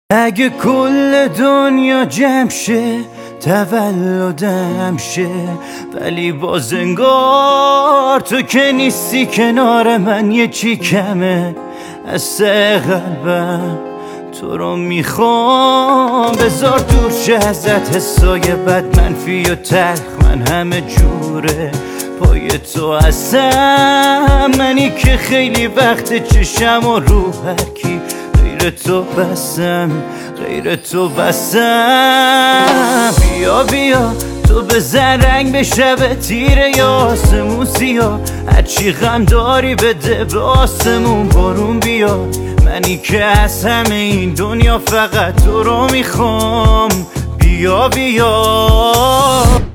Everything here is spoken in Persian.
اگه کل دنیا جمع شه تولدم شه، ولی باز انگار تو که نیستی کنار من، یه چی کمه از سه قلبم تو رو میخوام. بذار دور شه ازت حسای بد، منفی و تلخ من همه جوره پای تو هستم. منی که خیلی وقت چشم و رو هرکی غیر تو بستم، غیر تو بستم. بیا بیا تو بزن رنگ به شب تیره یا آسمون سیاه، هرچی غم داری بده به آسمون بارون بیا. منی که از همه این دنیا فقط تو رو میخوام. بیا بیا